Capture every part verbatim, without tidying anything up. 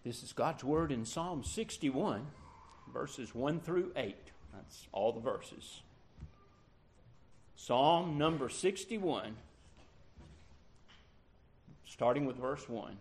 This is God's Word in Psalm sixty-one, verses one through eight. That's all the verses. Psalm number sixty-one, starting with verse one.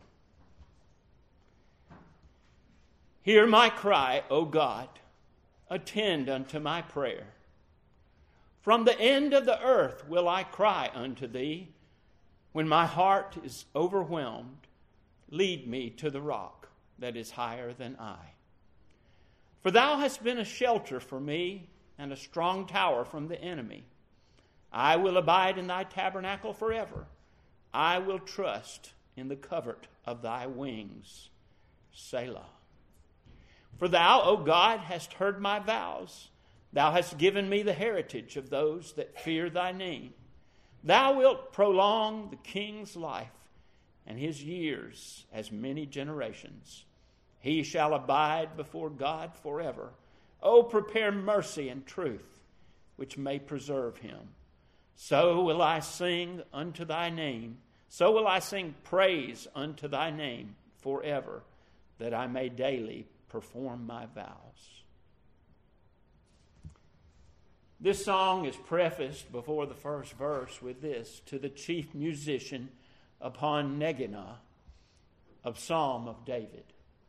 Hear my cry, O God, attend unto my prayer. From the end of the earth will I cry unto thee. When my heart is overwhelmed, lead me to the rock that is higher than I. For thou hast been a shelter for me, and a strong tower from the enemy. I will abide in thy tabernacle forever. I will trust in the covert of thy wings. Selah. For thou, O God, hast heard my vows. Thou hast given me the heritage of those that fear thy name. Thou wilt prolong the king's life, and his years as many generations. He shall abide before God forever. O prepare mercy and truth, which may preserve him. So will I sing unto thy name. So will I sing praise unto thy name forever, that I may daily perform my vows. This song is prefaced before the first verse with this: to the chief musician upon Neginah, of Psalm of David.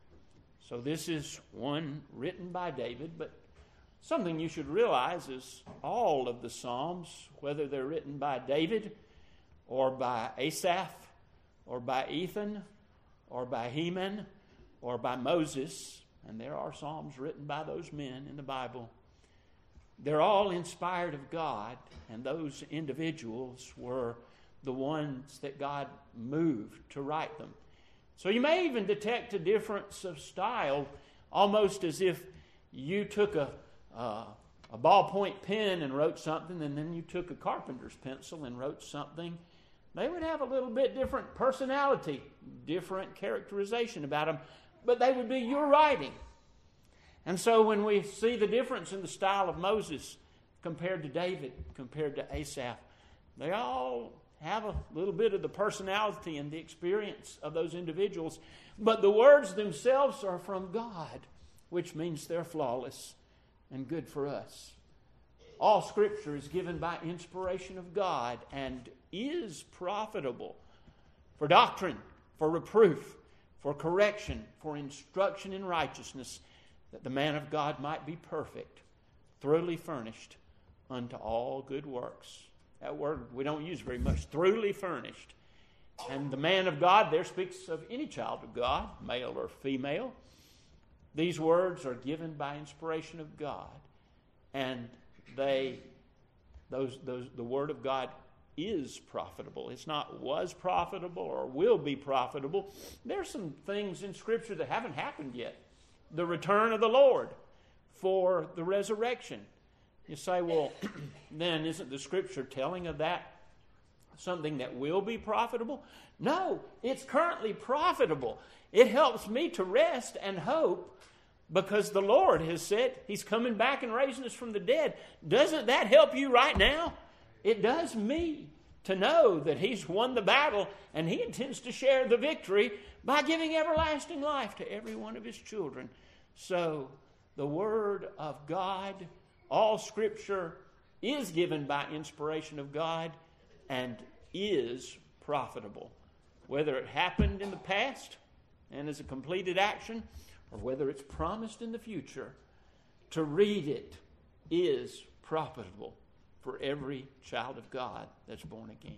So this is one written by David, but something you should realize is all of the Psalms, whether they're written by David or by Asaph or by Ethan or by Heman or by Moses, and there are Psalms written by those men in the Bible, they're all inspired of God, and those individuals were the ones that God moved to write them. So you may even detect a difference of style, almost as if you took a, uh, a ballpoint pen and wrote something, and then you took a carpenter's pencil and wrote something. They would have a little bit different personality, different characterization about them, but they would be your writing. And so when we see the difference in the style of Moses compared to David, compared to Asaph, they all have a little bit of the personality and the experience of those individuals. But the words themselves are from God, which means they're flawless and good for us. All Scripture is given by inspiration of God and is profitable for doctrine, for reproof, for correction, for instruction in righteousness, that the man of God might be perfect, thoroughly furnished unto all good works. That word we don't use very much, thoroughly furnished. And the man of God there speaks of any child of God, male or female. These words are given by inspiration of God. And they, those, those, the word of God is profitable. It's not was profitable or will be profitable. There's some things in Scripture that haven't happened yet. The return of the Lord for the resurrection. You say, well, then isn't the Scripture telling of that something that will be profitable? No, it's currently profitable. It helps me to rest and hope because the Lord has said He's coming back and raising us from the dead. Doesn't that help you right now? It does me to know that He's won the battle and He intends to share the victory by giving everlasting life to every one of His children. So the Word of God, all Scripture is given by inspiration of God and is profitable. Whether it happened in the past and is a completed action, or whether it's promised in the future, to read it is profitable for every child of God that's born again.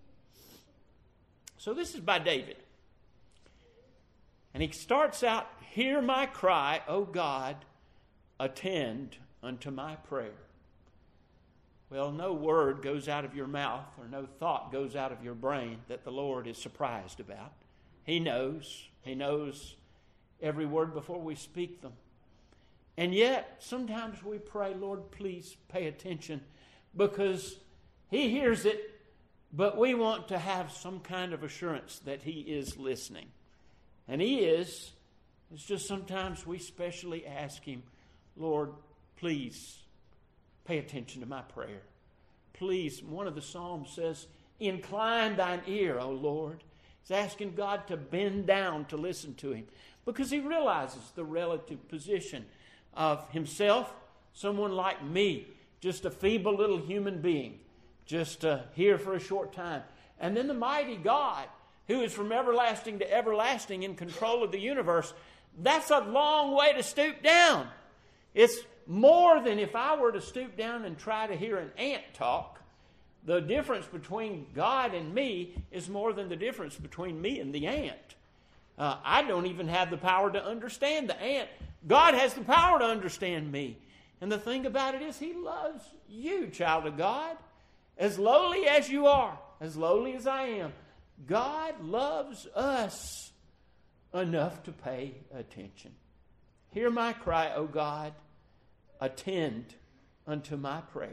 So this is by David. And he starts out, hear my cry, O God, attend unto my prayer. Well, no word goes out of your mouth or no thought goes out of your brain that the Lord is surprised about. He knows. He knows every word before we speak them. And yet, sometimes we pray, Lord, please pay attention, because He hears it, but we want to have some kind of assurance that He is listening. And He is. It's just sometimes we specially ask Him, Lord, please pay attention to my prayer. Please, one of the Psalms says, incline thine ear, O Lord. He's asking God to bend down to listen to Him. because he realizes the relative position of himself, someone like me, just a feeble little human being, just uh, here for a short time. And then the mighty God, who is from everlasting to everlasting in control of the universe. That's a long way to stoop down. It's more than if I were to stoop down and try to hear an ant talk. The difference between God and me is more than the difference between me and the ant. Uh, I don't even have the power to understand the ant. God has the power to understand me. And the thing about it is, he loves you, child of God, as lowly as you are, as lowly as I am. God loves us enough to pay attention. Hear my cry, O God, attend unto my prayer.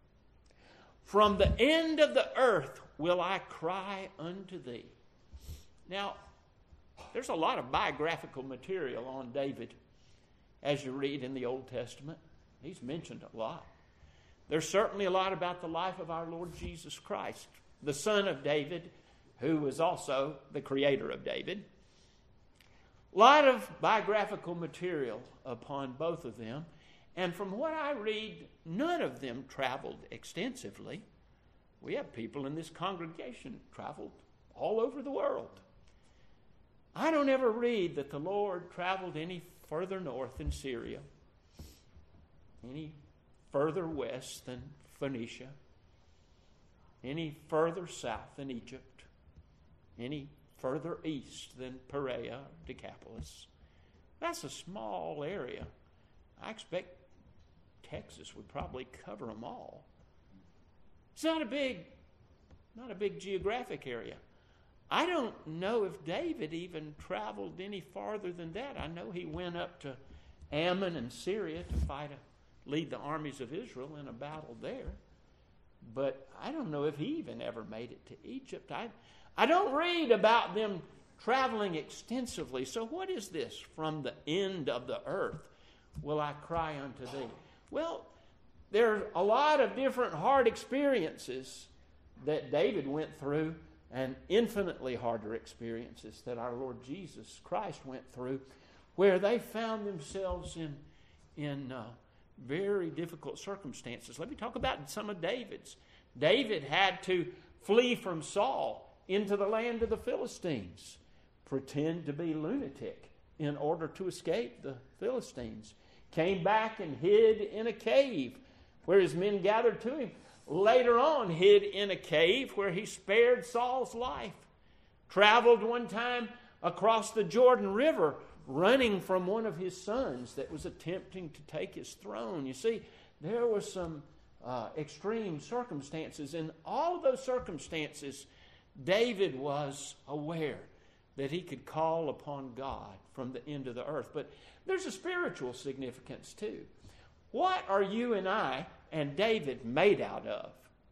From the end of the earth will I cry unto thee. Now, there's a lot of biographical material on David as you read in the Old Testament. He's mentioned a lot. There's certainly a lot about the life of our Lord Jesus Christ, the son of David, who was also the creator of David. A lot of biographical material upon both of them. And from what I read, none of them traveled extensively. We have people in this congregation traveled all over the world. I don't ever read that the Lord traveled any further north than Syria, any further west than Phoenicia, any further south than Egypt, any further east than Perea or Decapolis. That's a small area. I expect Texas would probably cover them all. It's not a big, not a big geographic area. I don't know if David even traveled any farther than that. I know he went up to Ammon and Syria to fight a, lead the armies of Israel in a battle there. But I don't know if he even ever made it to Egypt. I, I don't read about them traveling extensively. So what is this? From the end of the earth will I cry unto thee. Well, there are a lot of different hard experiences that David went through, and infinitely harder experiences that our Lord Jesus Christ went through, where they found themselves in, in uh, very difficult circumstances. Let me talk about some of David's. David had to flee from Saul into the land of the Philistines, pretend to be lunatic in order to escape the Philistines. Came back and hid in a cave where his men gathered to him. Later on, hid in a cave where he spared Saul's life. Traveled one time across the Jordan River, running from one of his sons that was attempting to take his throne. You see, there were some uh, extreme circumstances. In all of those circumstances, David was aware that he could call upon God from the end of the earth. But there's a spiritual significance too. What are you and I and David made out of?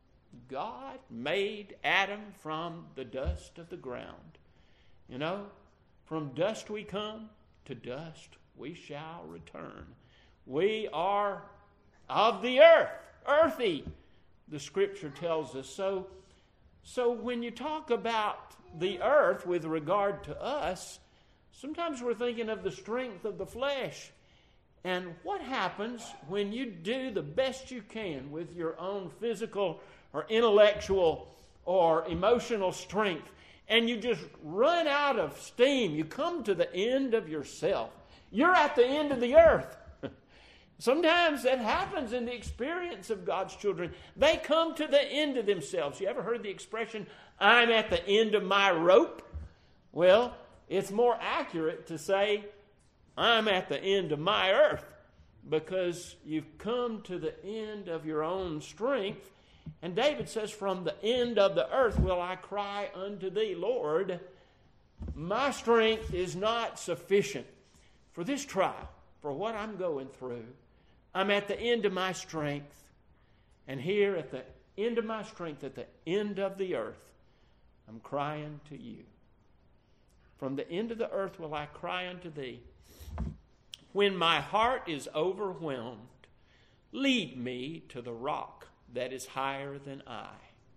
God made Adam from the dust of the ground. You know, from dust we come, to dust we shall return. We are of the earth, earthy, the Scripture tells us. So, so when you talk about the earth with regard to us, sometimes we're thinking of the strength of the flesh. And what happens when you do the best you can with your own physical or intellectual or emotional strength, and you just run out of steam? You come to the end of yourself. You're at the end of the earth. Sometimes that happens in the experience of God's children. They come to the end of themselves. You ever heard the expression, I'm at the end of my rope? Well, it's more accurate to say, I'm at the end of my earth, because you've come to the end of your own strength. And David says, from the end of the earth will I cry unto thee, Lord, my strength is not sufficient for this trial, for what I'm going through. I'm at the end of my strength. And here at the end of my strength, at the end of the earth, I'm crying to you. From the end of the earth will I cry unto thee. When my heart is overwhelmed, lead me to the rock that is higher than I.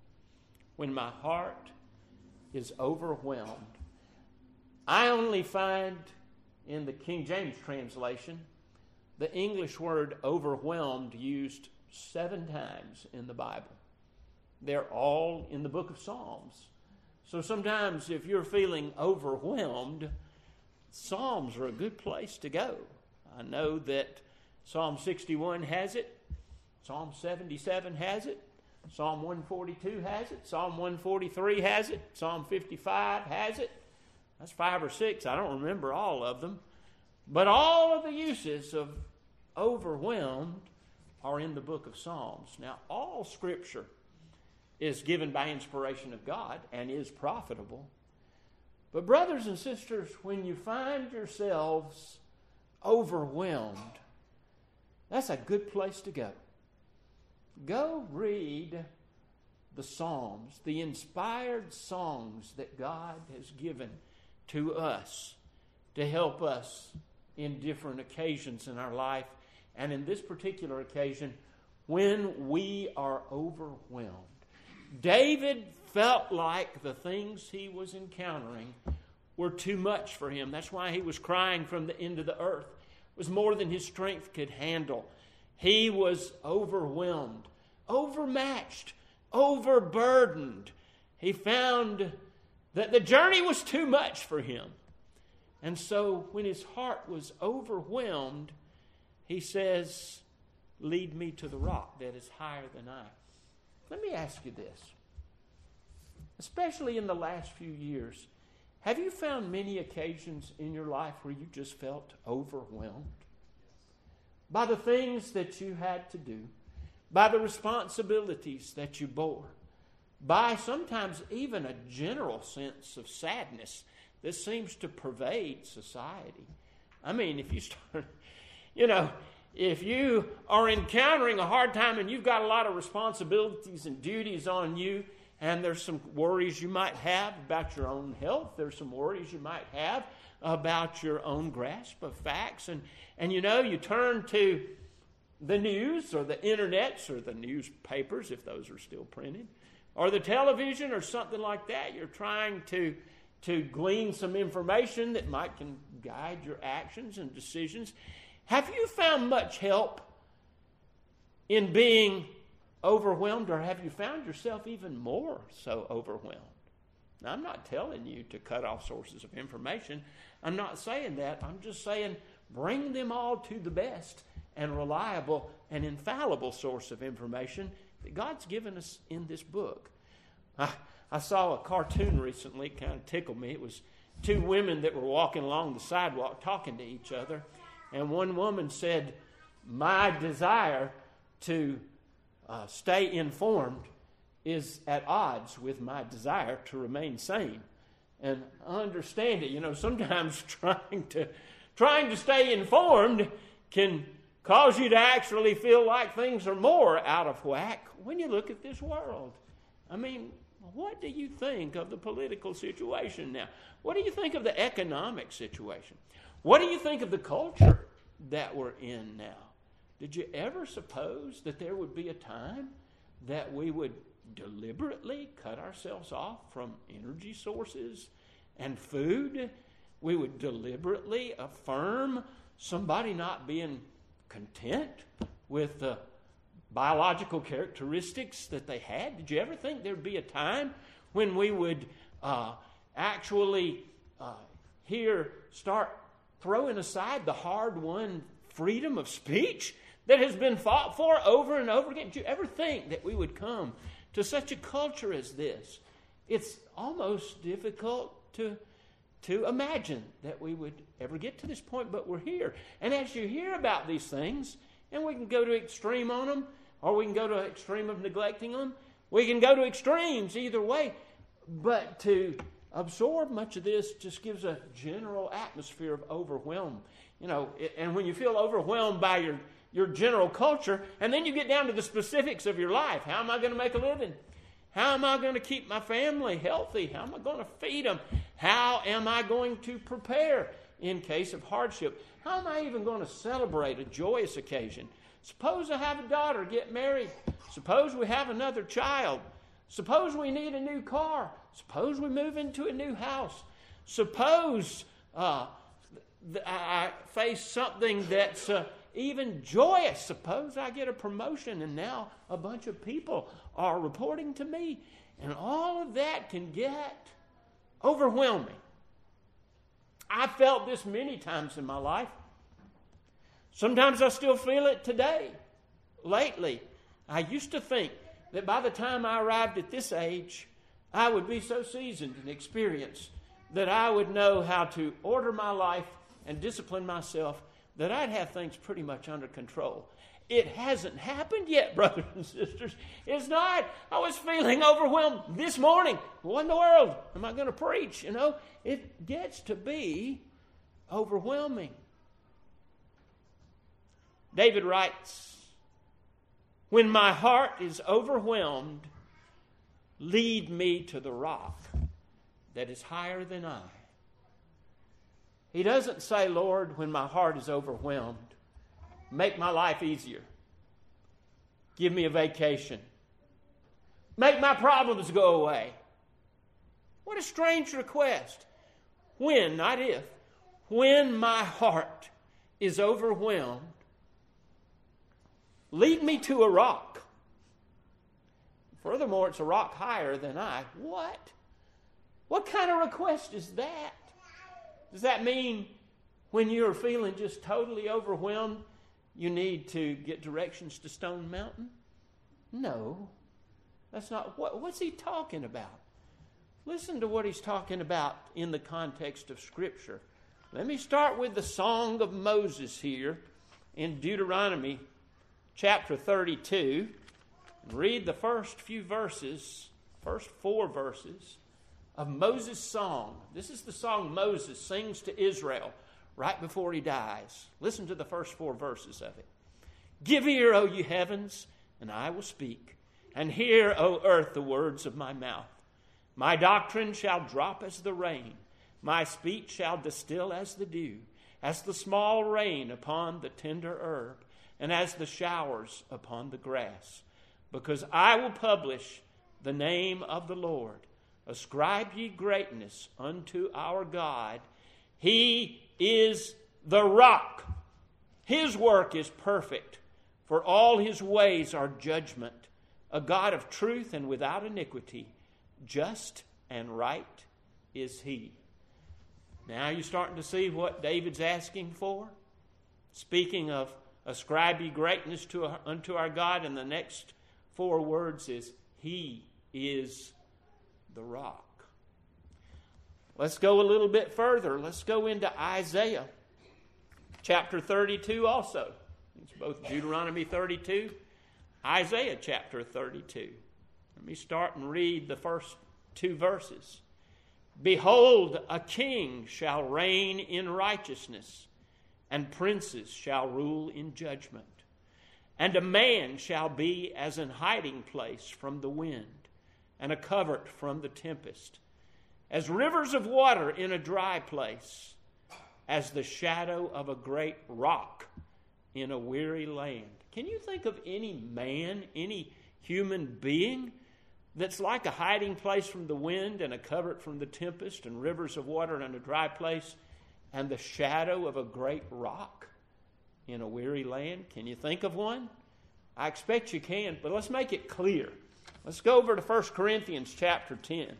When my heart is overwhelmed, I only find in the King James translation, the English word overwhelmed used seven times in the Bible. They're all in the book of Psalms. So sometimes if you're feeling overwhelmed, Psalms are a good place to go. I know that Psalm sixty-one has it. Psalm seventy-seven has it. Psalm one forty-two has it. Psalm one forty-three has it. Psalm fifty-five has it. That's five or six. I don't remember all of them. But all of the uses of overwhelmed are in the book of Psalms. Now, all Scripture is given by inspiration of God and is profitable. But brothers and sisters, when you find yourselves overwhelmed, that's a good place to go. Go read the Psalms, the inspired songs that God has given to us to help us in different occasions in our life. And in this particular occasion, when we are overwhelmed. David felt like the things he was encountering were too much for him. That's why he was crying from the end of the earth. It was more than his strength could handle. He was overwhelmed, overmatched, overburdened. He found that the journey was too much for him. And so when his heart was overwhelmed, he says, lead me to the rock that is higher than I. Let me ask you this. Especially in the last few years, have you found many occasions in your life where you just felt overwhelmed by the things that you had to do, by the responsibilities that you bore, by sometimes even a general sense of sadness that seems to pervade society? I mean, if you start, you know, if you are encountering a hard time and you've got a lot of responsibilities and duties on you, and there's some worries you might have about your own health, there's some worries you might have about your own grasp of facts, and, and you know, you turn to the news or the internets or the newspapers, if those are still printed, or the television or something like that. You're trying to, to glean some information that might can guide your actions and decisions. Have you found much help in being overwhelmed, or have you found yourself even more so overwhelmed? Now, I'm not telling you to cut off sources of information. I'm not saying that. I'm just saying bring them all to the best and reliable and infallible source of information that God's given us in this book. I, I saw a cartoon recently, it kind of tickled me. It was two women that were walking along the sidewalk talking to each other. And one woman said, my desire to uh, stay informed is at odds with my desire to remain sane. And I understand it. You know, sometimes trying to trying to stay informed can cause you to actually feel like things are more out of whack when you look at this world. I mean, what do you think of the political situation now? What do you think of the economic situation? What do you think of the culture that we're in now? Did you ever suppose that there would be a time that we would deliberately cut ourselves off from energy sources and food? We would deliberately affirm somebody not being content with the biological characteristics that they had? Did you ever think there'd be a time when we would uh, actually uh, here start throwing aside the hard-won freedom of speech that has been fought for over and over again? Did you ever think that we would come to such a culture as this? It's almost difficult to, to imagine that we would ever get to this point, but we're here. And as you hear about these things, and we can go to extreme on them, or we can go to extreme of neglecting them, we can go to extremes either way, but to absorb much of this just gives a general atmosphere of overwhelm. You know, and when you feel overwhelmed by your, your general culture, and then you get down to the specifics of your life. How am I going to make a living? How am I going to keep my family healthy? How am I going to feed them? How am I going to prepare in case of hardship? How am I even going to celebrate a joyous occasion? Suppose I have a daughter get married. Suppose we have another child. Suppose we need a new car. Suppose we move into a new house. Suppose uh, I face something that's uh, even joyous. Suppose I get a promotion and now a bunch of people are reporting to me. And all of that can get overwhelming. I felt this many times in my life. Sometimes I still feel it today. Lately, I used to think that by the time I arrived at this age, I would be so seasoned and experienced that I would know how to order my life and discipline myself, that I'd have things pretty much under control. It hasn't happened yet, brothers and sisters. It's not. I was feeling overwhelmed this morning. What in the world am I going to preach? You know, it gets to be overwhelming. David writes, "When my heart is overwhelmed, lead me to the rock that is higher than I." He doesn't say, "Lord, when my heart is overwhelmed, make my life easier. Give me a vacation. Make my problems go away." What a strange request. When, not if, when my heart is overwhelmed, lead me to a rock. Furthermore, it's a rock higher than I. What? What kind of request is that? Does that mean when you're feeling just totally overwhelmed, you need to get directions to Stone Mountain? No. That's not. What, what's he talking about? Listen to what he's talking about in the context of Scripture. Let me start with the Song of Moses here in Deuteronomy chapter thirty-two. And read the first few verses, first four verses of Moses' song. This is the song Moses sings to Israel right before he dies. Listen to the first four verses of it. "Give ear, O ye heavens, and I will speak, and hear, O earth, the words of my mouth. My doctrine shall drop as the rain, my speech shall distill as the dew, as the small rain upon the tender herb, and as the showers upon the grass. Because I will publish the name of the Lord. Ascribe ye greatness unto our God. He is the rock. His work is perfect, for all his ways are judgment. A God of truth and without iniquity, just and right is he." Now you're starting to see what David's asking for. Speaking of ascribe ye greatness to, unto our God, and the next four words is, he is the rock. Let's go a little bit further. Let's go into Isaiah chapter thirty-two also. It's both Deuteronomy thirty-two, Isaiah chapter thirty-two. Let me start and read the first two verses. "Behold, a king shall reign in righteousness, and princes shall rule in judgment. And a man shall be as an hiding place from the wind, and a covert from the tempest, as rivers of water in a dry place, as the shadow of a great rock in a weary land." Can you think of any man, any human being that's like a hiding place from the wind and a covert from the tempest and rivers of water in a dry place and the shadow of a great rock in a weary land? Can you think of one? I expect you can, but let's make it clear. Let's go over to First Corinthians chapter ten.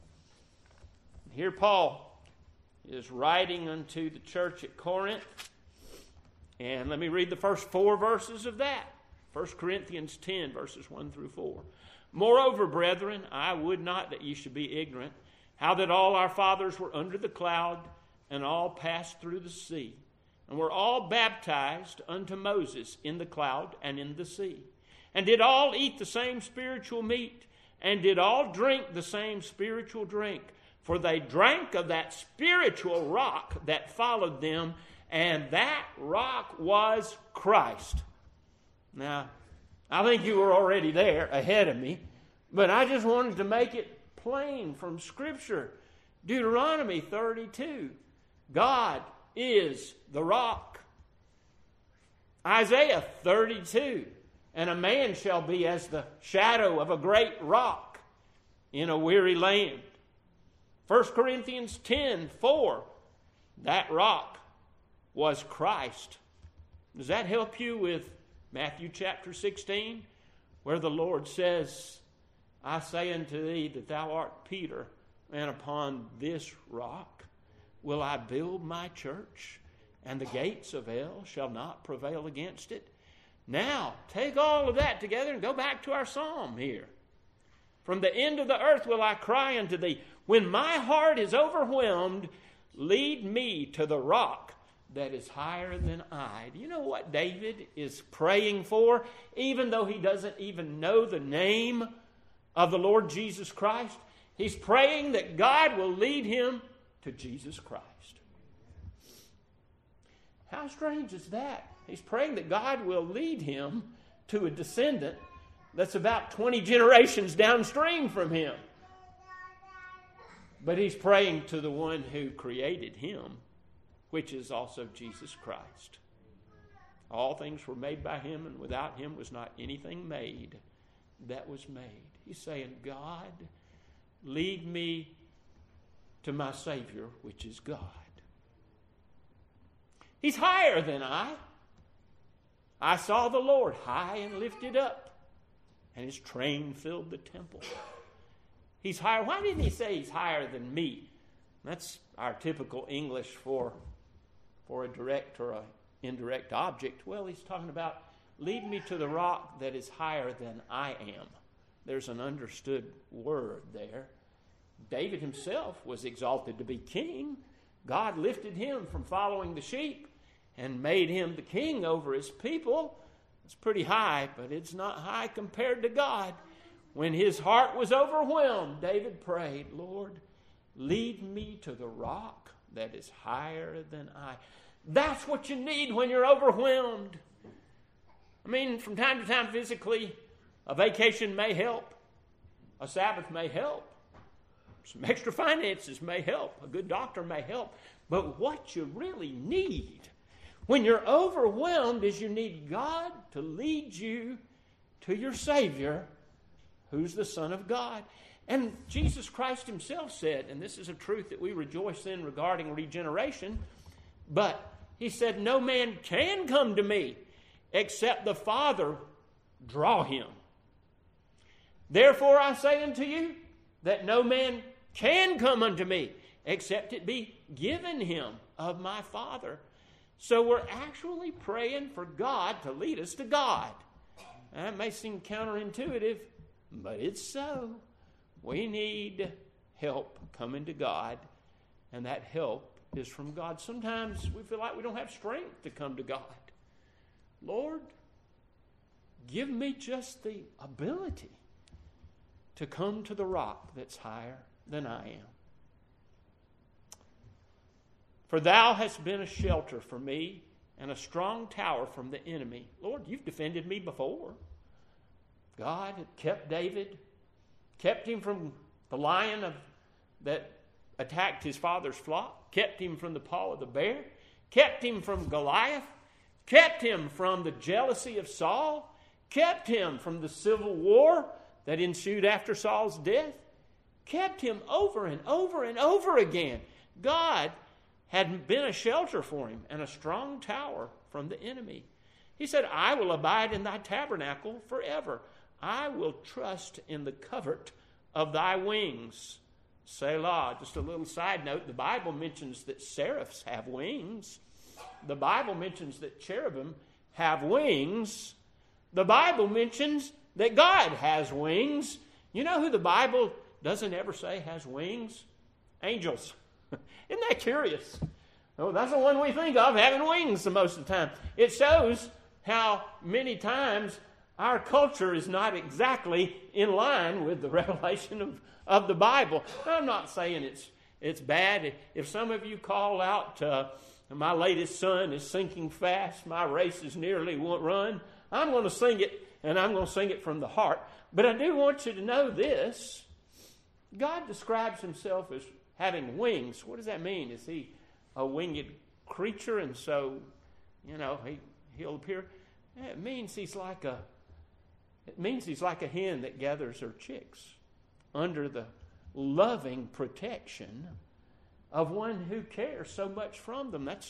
Here Paul is writing unto the church at Corinth. And let me read the first four verses of that. First Corinthians ten, verses one through four. "Moreover, brethren, I would not that ye should be ignorant, how that all our fathers were under the cloud, and all passed through the sea, and were all baptized unto Moses in the cloud and in the sea, and did all eat the same spiritual meat, and did all drink the same spiritual drink. For they drank of that spiritual rock that followed them, and that rock was Christ." Now, I think you were already there ahead of me, but I just wanted to make it plain from Scripture. Deuteronomy thirty-two, God is the rock. Isaiah thirty-two, "And a man shall be as the shadow of a great rock in a weary land." First Corinthians ten, four, "That rock was Christ. Does that help you with Matthew chapter sixteen, where the Lord says, I say unto thee that thou art Peter, and upon this rock will I build my church, and the gates of hell shall not prevail against it. Now, take all of that together and go back to our psalm here. From the end of the earth will I cry unto thee. When my heart is overwhelmed, lead me to the rock that is higher than I. Do you know what David is praying for? Even though he doesn't even know the name of the Lord Jesus Christ, he's praying that God will lead him to Jesus Christ. How strange is that? He's praying that God will lead him to a descendant that's about twenty generations downstream from him. But he's praying to the one who created him, which is also Jesus Christ. All things were made by him, and without him was not anything made that was made. He's saying, God, lead me to my Savior, which is God. He's higher than I. I saw the Lord high and lifted up, and his train filled the temple. He's higher. Why didn't he say he's higher than me? That's our typical English for, for a direct or an indirect object. Well, he's talking about, lead me to the rock that is higher than I am. There's an understood word there. David himself was exalted to be king. God lifted him from following the sheep and made him the king over his people. It's pretty high, but it's not high compared to God. When his heart was overwhelmed, David prayed, Lord, lead me to the rock that is higher than I. That's what you need when you're overwhelmed. I mean, from time to time physically, a vacation may help. A Sabbath may help. Some extra finances may help. A good doctor may help. But what you really need when you're overwhelmed is you need God to lead you to your Savior, who's the Son of God. And Jesus Christ himself said, and this is a truth that we rejoice in regarding regeneration, but he said, no man can come to me except the Father draw him. Therefore I say unto you that no man can come unto me except it be given him of my Father. So we're actually praying for God to lead us to God. That may seem counterintuitive, but it's so. We need help coming to God, and that help is from God. Sometimes we feel like we don't have strength to come to God. Lord, give me just the ability to come to the rock that's higher than I am. For thou hast been a shelter for me and a strong tower from the enemy. Lord, you've defended me before. God had kept David, kept him from the lion of, that attacked his father's flock, kept him from the paw of the bear, kept him from Goliath, kept him from the jealousy of Saul, kept him from the civil war that ensued after Saul's death, kept him over and over and over again. God had been a shelter for him and a strong tower from the enemy. He said, I will abide in thy tabernacle forever. I will trust in the covert of thy wings. Selah. Just a little side note, the Bible mentions that seraphs have wings. The Bible mentions that cherubim have wings. The Bible mentions that God has wings. You know who the Bible doesn't ever say has wings? Angels. Isn't that curious? Oh, that's the one we think of having wings the most of the time. It shows how many times our culture is not exactly in line with the revelation of, of the Bible. Now, I'm not saying it's it's bad. If some of you call out, uh, my latest son is sinking fast, my race is nearly run, I'm going to sing it, and I'm going to sing it from the heart. But I do want you to know this. God describes himself as having wings. What does that mean? Is he a winged creature, and so, you know, he, he'll appear? It means he's like a It means he's like a hen that gathers her chicks under the loving protection of one who cares so much from them. That's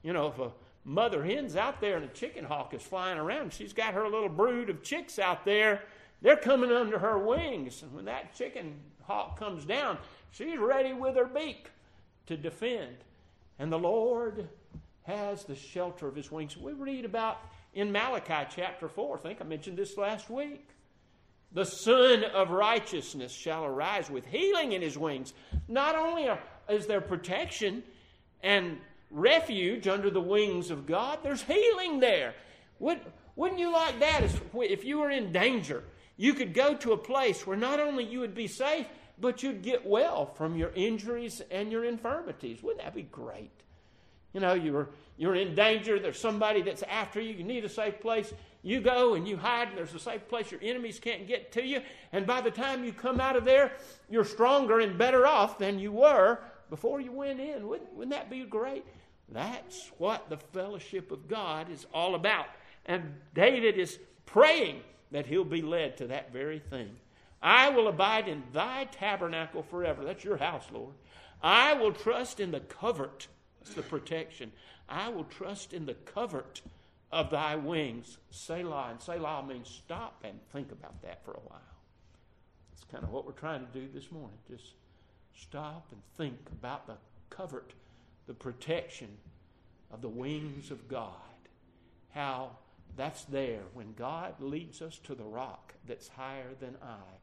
You know, if a mother hen's out there and a chicken hawk is flying around, she's got her little brood of chicks out there. They're coming under her wings. And when that chicken hawk comes down, she's ready with her beak to defend. And the Lord has the shelter of his wings. We read about in Malachi chapter four. I think I mentioned this last week. The Son of Righteousness shall arise with healing in his wings. Not only is there protection and refuge under the wings of God, there's healing there. Wouldn't you like that if you were in danger? You could go to a place where not only you would be safe, but you'd get well from your injuries and your infirmities. Wouldn't that be great? You know, you're, you're in danger. There's somebody that's after you. You need a safe place. You go and you hide, and there's a safe place your enemies can't get to you. And by the time you come out of there, you're stronger and better off than you were before you went in. Wouldn't, wouldn't that be great? That's what the fellowship of God is all about. And David is praying that he'll be led to that very thing. I will abide in thy tabernacle forever. That's your house, Lord. I will trust in the covert. That's the protection. I will trust in the covert of thy wings. Selah. And Selah means stop and think about that for a while. That's kind of what we're trying to do this morning. Just stop and think about the covert, the protection of the wings of God. How that's there when God leads us to the rock that's higher than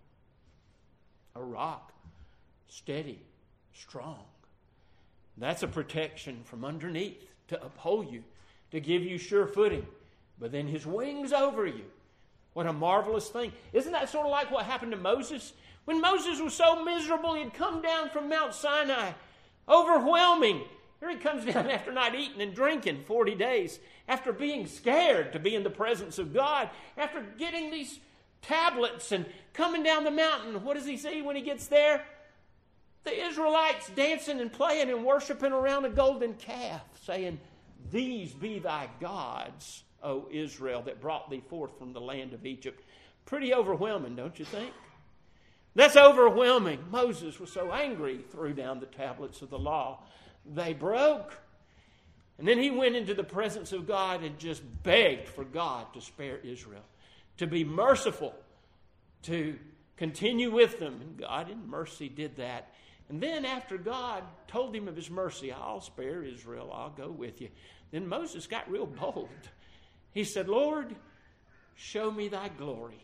I. A rock, steady, strong. That's a protection from underneath to uphold you, to give you sure footing. But then his wings over you. What a marvelous thing. Isn't that sort of like what happened to Moses? When Moses was so miserable, he'd come down from Mount Sinai. Overwhelming. Here he comes down after not eating and drinking forty days. After being scared to be in the presence of God. After getting these tablets and coming down the mountain. What does he see when he gets there? The Israelites dancing and playing and worshiping around a golden calf, saying, these be thy gods, O Israel, that brought thee forth from the land of Egypt. Pretty overwhelming, don't you think? That's overwhelming. Moses was so angry, he threw down the tablets of the law. They broke. And then he went into the presence of God and just begged for God to spare Israel, to be merciful, to continue with them. And God in mercy did that. And then after God told him of his mercy, I'll spare Israel, I'll go with you. Then Moses got real bold. He said, Lord, show me thy glory.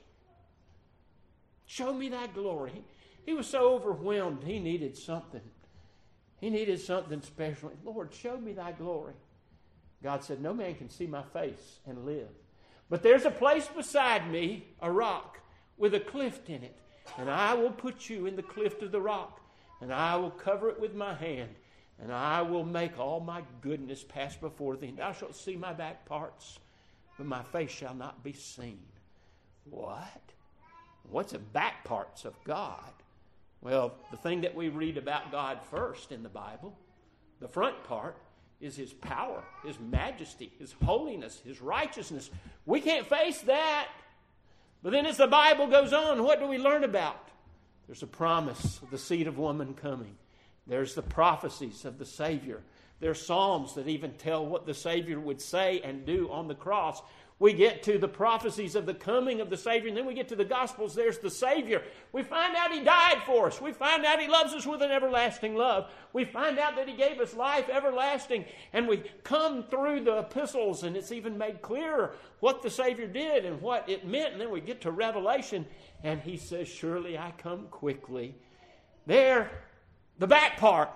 Show me thy glory. He was so overwhelmed, he needed something. He needed something special. Lord, show me thy glory. God said, no man can see my face and live. But there's a place beside me, a rock, with a cliff in it. And I will put you in the cliff of the rock. And I will cover it with my hand. And I will make all my goodness pass before thee. And thou shalt see my back parts, but my face shall not be seen. What? What's the back parts of God? Well, the thing that we read about God first in the Bible, the front part, is his power, his majesty, his holiness, his righteousness. We can't face that. But then as the Bible goes on, what do we learn about? There's a promise of the seed of woman coming. There's the prophecies of the Savior. There's psalms that even tell what the Savior would say and do on the cross. We get to the prophecies of the coming of the Savior, and then we get to the Gospels. There's the Savior. We find out he died for us. We find out he loves us with an everlasting love. We find out that he gave us life everlasting. And we come through the epistles, and it's even made clearer what the Savior did and what it meant. And then we get to Revelation, and he says, surely I come quickly. There, the back part,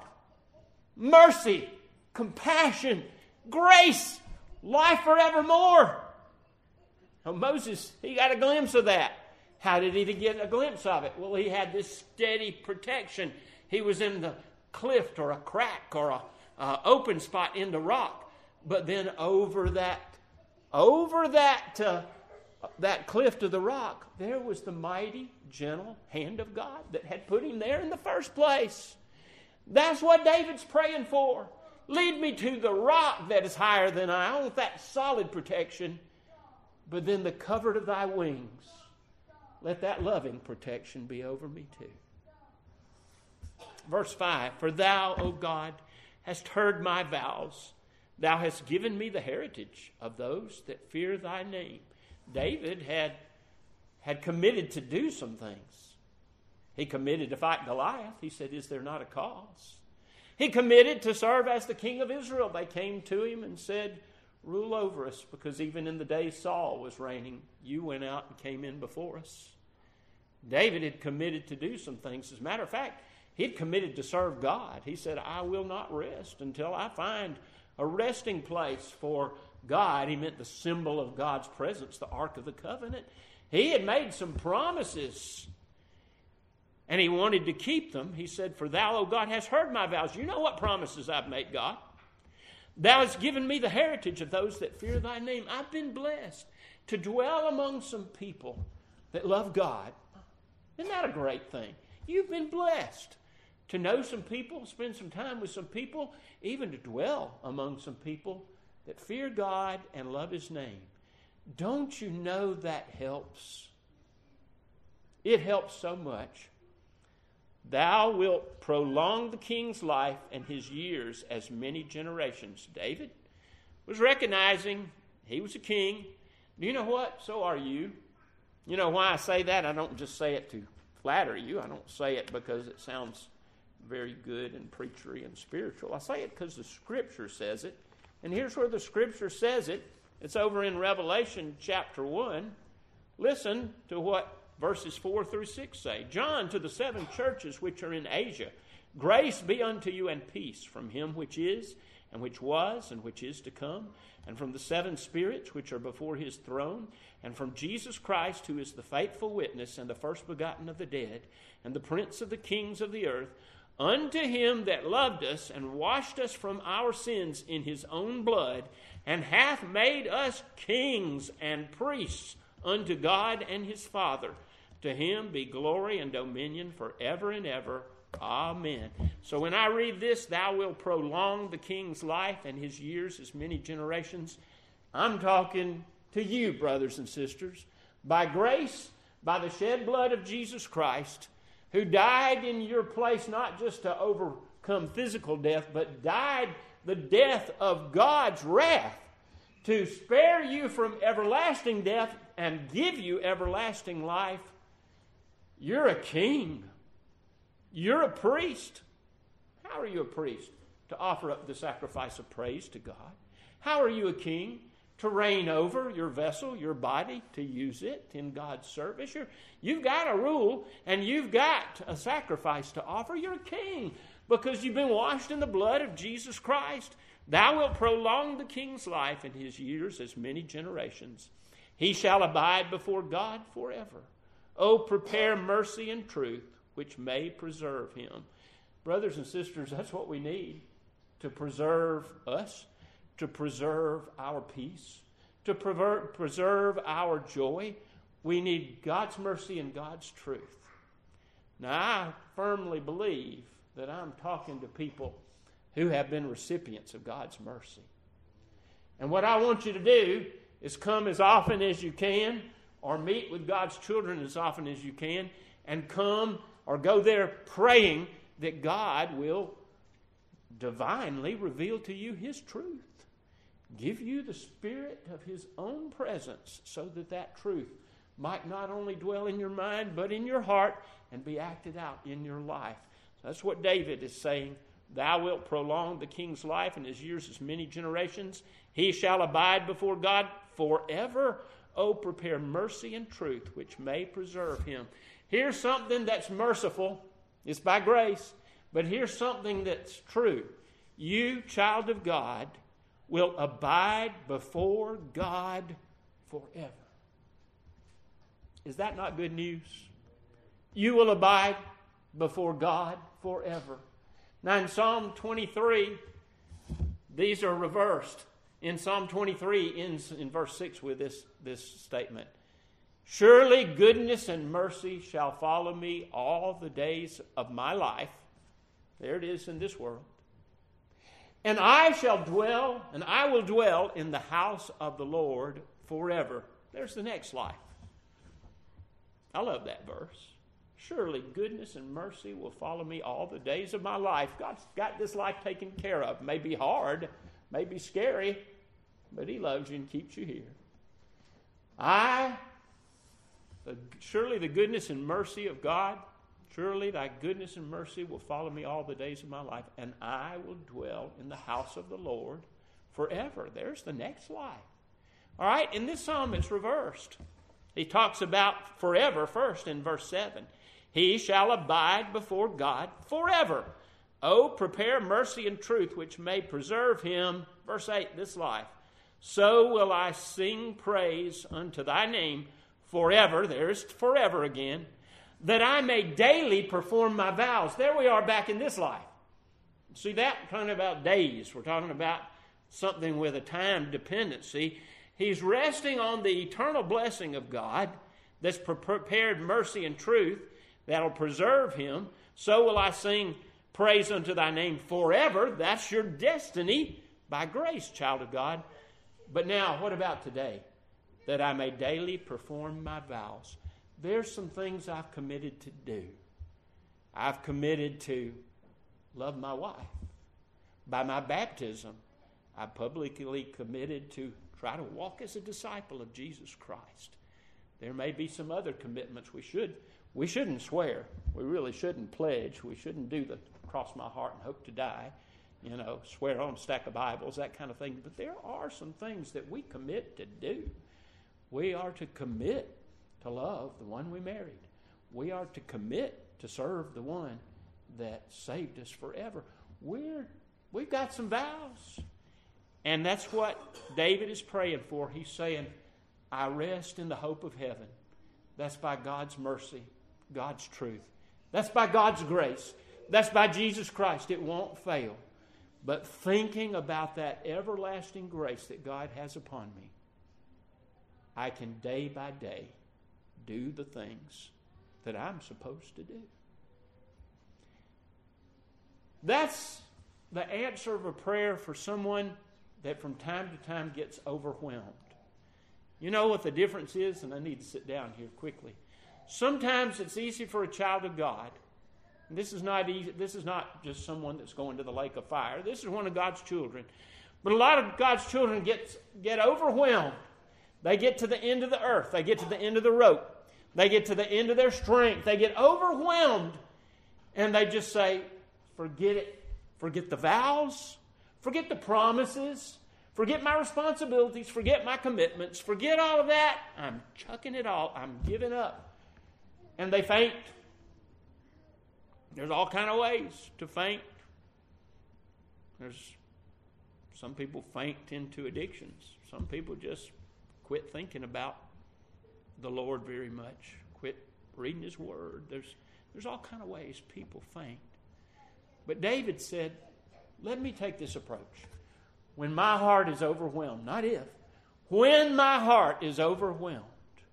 mercy, compassion, grace, life forevermore. Now, Moses, he got a glimpse of that. How did he get a glimpse of it? Well, he had this steady protection. He was in the cliff or a crack or a uh, open spot in the rock. But then over that, over that, uh, that cliff to the rock, there was the mighty, gentle hand of God that had put him there in the first place. That's what David's praying for. Lead me to the rock that is higher than I. I want that solid protection. But then the covert of thy wings, let that loving protection be over me too. Verse five, for thou, O God, hast heard my vows. Thou hast given me the heritage of those that fear thy name. David had, had committed to do some things. He committed to fight Goliath. He said, is there not a cause? He committed to serve as the king of Israel. They came to him and said, rule over us, because even in the days Saul was reigning, you went out and came in before us. David had committed to do some things. As a matter of fact, he had committed to serve God. He said, I will not rest until I find a resting place for God. He meant the symbol of God's presence, the Ark of the Covenant. He had made some promises, and he wanted to keep them. He said, for thou, O God, hast heard my vows. You know what promises I've made, God. Thou hast given me the heritage of those that fear thy name. I've been blessed to dwell among some people that love God. Isn't that a great thing? You've been blessed to know some people, spend some time with some people, even to dwell among some people that fear God and love his name. Don't you know that helps? It helps so much. Thou wilt prolong the king's life and his years as many generations. David was recognizing he was a king. Do you know what? So are you. You know why I say that? I don't just say it to flatter you. I don't say it because it sounds very good and preachery and spiritual. I say it because the Scripture says it. And here's where the Scripture says it. It's over in Revelation chapter one. Listen to what verses four through six say. John, to the seven churches which are in Asia, grace be unto you and peace from him which is, and which was, and which is to come, and from the seven spirits which are before his throne, and from Jesus Christ, who is the faithful witness, and the first begotten of the dead, and the prince of the kings of the earth, unto him that loved us, and washed us from our sins in his own blood, and hath made us kings and priests unto God and his Father. To him be glory and dominion forever and ever. Amen. So when I read this, thou wilt prolong the king's life and his years as many generations, I'm talking to you, brothers and sisters. By grace, by the shed blood of Jesus Christ, who died in your place not just to overcome physical death, but died the death of God's wrath to spare you from everlasting death and give you everlasting life. You're a king. You're a priest. How are you a priest? To offer up the sacrifice of praise to God. How are you a king? To reign over your vessel, your body, to use it in God's service. You're, you've got a rule and you've got a sacrifice to offer. You're a king because you've been washed in the blood of Jesus Christ. Thou wilt prolong the king's life and his years as many generations. He shall abide before God forever. Oh, prepare mercy and truth, which may preserve him. Brothers and sisters, that's what we need to preserve us, to preserve our peace, to preserve our joy. We need God's mercy and God's truth. Now, I firmly believe that I'm talking to people who have been recipients of God's mercy. And what I want you to do is come as often as you can, or meet with God's children as often as you can, and come or go there praying that God will divinely reveal to you his truth. Give you the spirit of his own presence so that that truth might not only dwell in your mind, but in your heart and be acted out in your life. That's what David is saying. Thou wilt prolong the king's life and his years as many generations. He shall abide before God forever. Oh, prepare mercy and truth, which may preserve him. Here's something that's merciful. It's by grace. But here's something that's true. You, child of God, will abide before God forever. Is that not good news? You will abide before God forever. Now in Psalm twenty-three, these are reversed. In Psalm twenty-three, ends in verse six with this, this statement. Surely goodness and mercy shall follow me all the days of my life. There it is in this world. And I shall dwell, and I will dwell in the house of the Lord forever. There's the next life. I love that verse. Surely goodness and mercy will follow me all the days of my life. God's got this life taken care of. It may be hard, May be scary, but he loves you and keeps you here. I, the, surely the goodness and mercy of God, surely thy goodness and mercy will follow me all the days of my life, and I will dwell in the house of the Lord forever. There's the next life. All right, in this psalm it's reversed. He talks about forever first in verse seven. He shall abide before God forever. Oh, prepare mercy and truth, which may preserve him. Verse eight, this life. So will I sing praise unto thy name forever. There's forever again. That I may daily perform my vows. There we are back in this life. See that? We're talking about days. We're talking about something with a time dependency. He's resting on the eternal blessing of God that's prepared mercy and truth that'll preserve him. So will I sing praise unto thy name forever. That's your destiny by grace, child of God. But now, what about today? That I may daily perform my vows. There's some things I've committed to do. I've committed to love my wife. By my baptism, I publicly committed to try to walk as a disciple of Jesus Christ. There may be some other commitments we should. We shouldn't swear. We really shouldn't pledge. We shouldn't do the cross my heart and hope to die. You know, swear on a stack of Bibles, that kind of thing. But there are some things that we commit to do. We are to commit to love the one we married. We are to commit to serve the one that saved us forever. We're, we've got some vows. And that's what David is praying for. He's saying, I rest in the hope of heaven. That's by God's mercy, God's truth. That's by God's grace. That's by Jesus Christ. It won't fail. But thinking about that everlasting grace that God has upon me, I can day by day do the things that I'm supposed to do. That's the answer of a prayer for someone that from time to time gets overwhelmed. You know what the difference is? And I need to sit down here quickly. Sometimes it's easy for a child of God. And this is not easy. This is not just someone that's going to the lake of fire. This is one of God's children. But a lot of God's children get, get overwhelmed. They get to the end of the earth. They get to the end of the rope. They get to the end of their strength. They get overwhelmed. And they just say, forget it. Forget the vows. Forget the promises. Forget my responsibilities. Forget my commitments. Forget all of that. I'm chucking it all. I'm giving up. And they faint. There's all kind of ways to faint. There's some people faint into addictions. Some people just quit thinking about the Lord very much. Quit reading His Word. There's, there's all kind of ways people faint. But David said, let me take this approach. When my heart is overwhelmed, not if, when my heart is overwhelmed,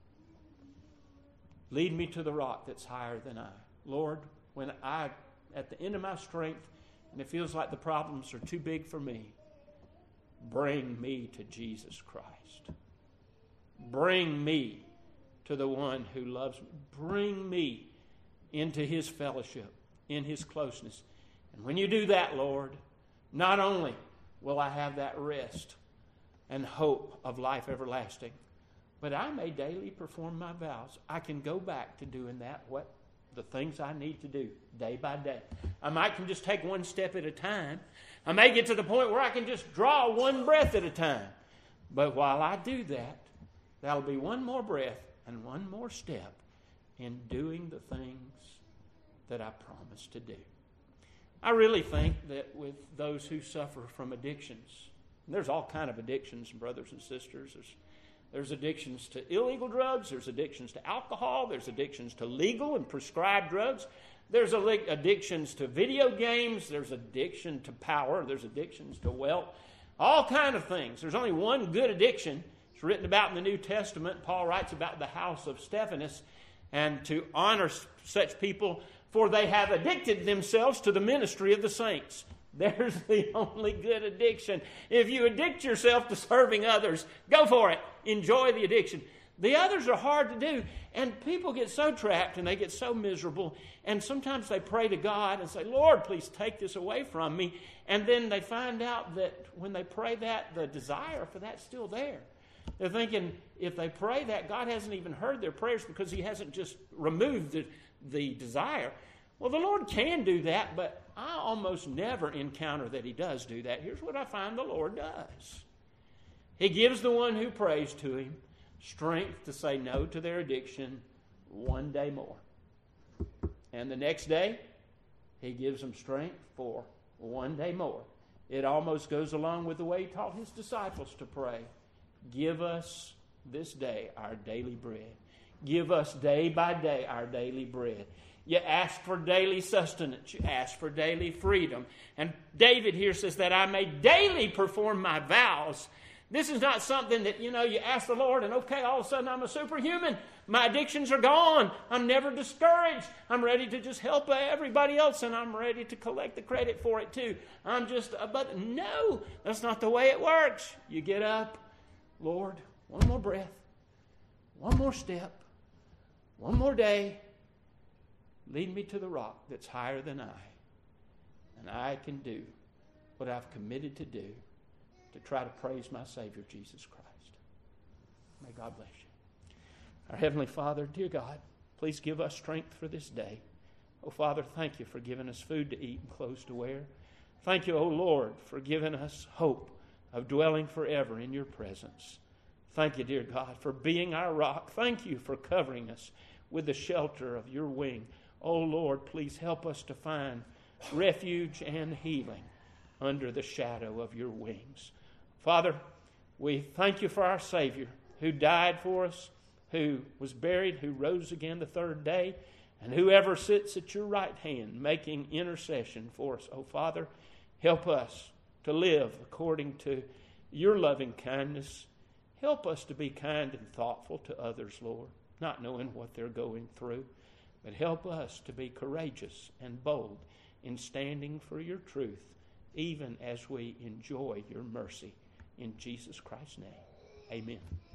lead me to the rock that's higher than I. Lord, when I, at the end of my strength, and it feels like the problems are too big for me, bring me to Jesus Christ. Bring me to the one who loves me. Bring me into His fellowship, in His closeness. And when you do that, Lord, not only will I have that rest and hope of life everlasting, but I may daily perform my vows. I can go back to doing that, what the things I need to do day by day. I might can just take one step at a time. I may get to the point where I can just draw one breath at a time. But while I do that, that'll be one more breath and one more step in doing the things that I promised to do. I really think that with those who suffer from addictions, and there's all kind of addictions, brothers and sisters. There's, there's addictions to illegal drugs. There's addictions to alcohol. There's addictions to legal and prescribed drugs. There's addictions to video games. There's addiction to power. There's addictions to wealth. All kind of things. There's only one good addiction. It's written about in the New Testament. Paul writes about the house of Stephanas, and to honor such people, for they have addicted themselves to the ministry of the saints. There's the only good addiction. If you addict yourself to serving others, go for it. Enjoy the addiction. The others are hard to do, and people get so trapped and they get so miserable, and sometimes they pray to God and say, Lord, please take this away from me, and then they find out that when they pray that, the desire for that's still there. They're thinking if they pray that, God hasn't even heard their prayers because he hasn't just removed the, the desire. Well, the Lord can do that, but I almost never encounter that he does do that. Here's what I find the Lord does. He gives the one who prays to him strength to say no to their addiction one day more. And the next day, he gives them strength for one day more. It almost goes along with the way he taught his disciples to pray. Give us this day our daily bread. Give us day by day our daily bread. You ask for daily sustenance. You ask for daily freedom. And David here says that I may daily perform my vows. This is not something that, you know, you ask the Lord and okay, all of a sudden I'm a superhuman. My addictions are gone. I'm never discouraged. I'm ready to just help everybody else and I'm ready to collect the credit for it too. I'm just, uh, but no, that's not the way it works. You get up, Lord, one more breath, one more step, one more day. Lead me to the rock that's higher than I. And I can do what I've committed to do to try to praise my Savior, Jesus Christ. May God bless you. Our Heavenly Father, dear God, please give us strength for this day. Oh, Father, thank you for giving us food to eat and clothes to wear. Thank you, oh Lord, for giving us hope of dwelling forever in your presence. Thank you, dear God, for being our rock. Thank you for covering us with the shelter of your wing. Oh, Lord, please help us to find refuge and healing under the shadow of your wings. Father, we thank you for our Savior who died for us, who was buried, who rose again the third day, and whoever sits at your right hand making intercession for us. Oh, Father, help us to live according to your loving kindness. Help us to be kind and thoughtful to others, Lord, not knowing what they're going through. But help us to be courageous and bold in standing for your truth, even as we enjoy your mercy. In Jesus Christ's name, amen.